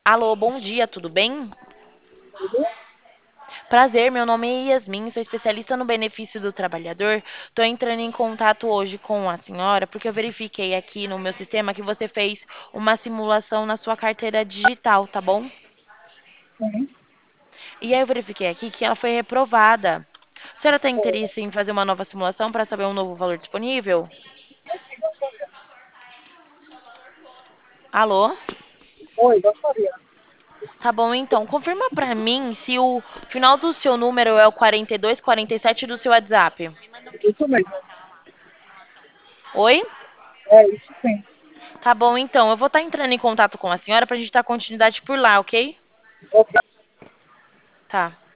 Alô, bom dia, tudo bem? Tudo? Prazer, meu nome é Yasmin, sou especialista no benefício do trabalhador. Estou entrando em contato hoje com a senhora porque eu verifiquei aqui no meu sistema que você fez uma simulação na sua carteira digital, tá bom? Sim. E aí eu verifiquei aqui que ela foi reprovada. A senhora tem Oi, interesse em fazer uma nova simulação para saber um novo valor disponível? sim, gostaria. Alô? Oi, gostaria. Tá bom, então. Confirma pra mim se o final do seu número é o 4247 do seu WhatsApp. Isso mesmo. Oi? É isso sim. Tá bom, então. Eu vou estar entrando em contato com a senhora pra gente dar continuidade por lá, ok? Ok. Tá.